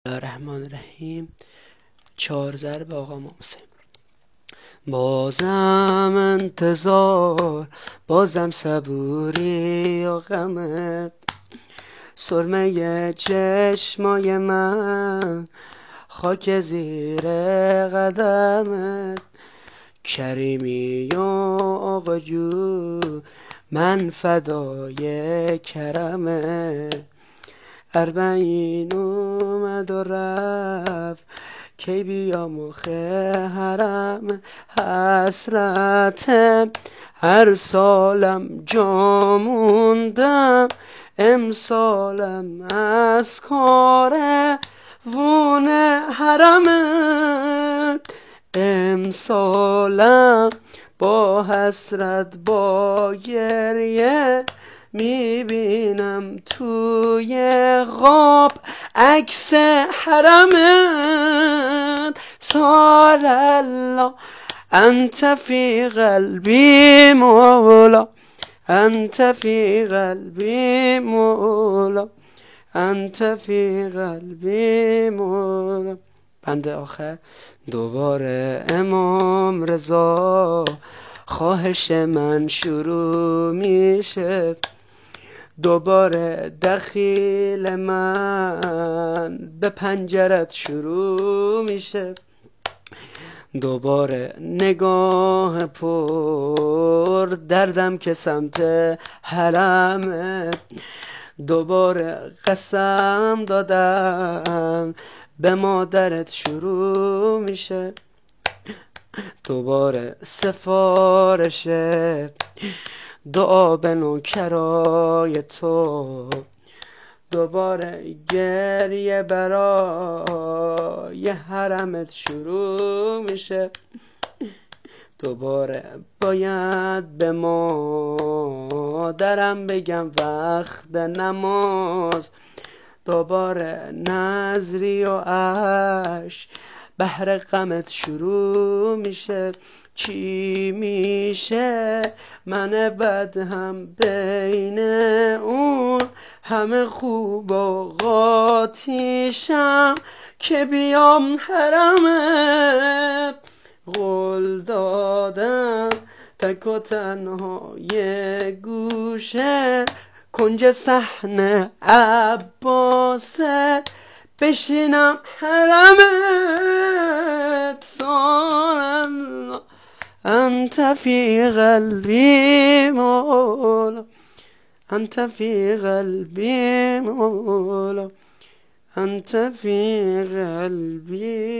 الرحمن الرحیم. 4 ضرب آقا محسن. بازم انتظار، بازم صبوری و غمت، سرمه چشمای من خاک زیر قدمت. کریمی و آقا جو من فدای کرمت. 40 اومد و رفت کی بیا مخ حرم. حسرتم هر سالم جا موندم، امسالم از کار وون حرمت. امسالم با حسرت با گریه میبینم توی خواب عکس حرمت. سال الله انت فی قلبی مولا، انت فی قلبی مولا، انت فی قلبی مولا. بند آخر. دوباره امام رضا خواهش من شروع میشه، دوباره دخیل من به پنجرت شروع میشه، دوباره نگاه پر دردم که سمت حرمه، دوباره قسم دادم به مادرت شروع میشه، دوباره سفارش دعا به نوکرای تو، دوباره گریه برای حرمت شروع میشه، دوباره باید به مادرم بگم وقت نماز، دوباره نظری و اش بهر غمت شروع میشه. چی میشه من بد هم بین اون همه خوب و قاطیشم که بیام حرمت. قول دادم تک و تنها یه گوشه کنج صحن عباسه بشینم حرمت. سال انت فی قلبی مولا، انت فی قلبی مولا، انت فی قلبی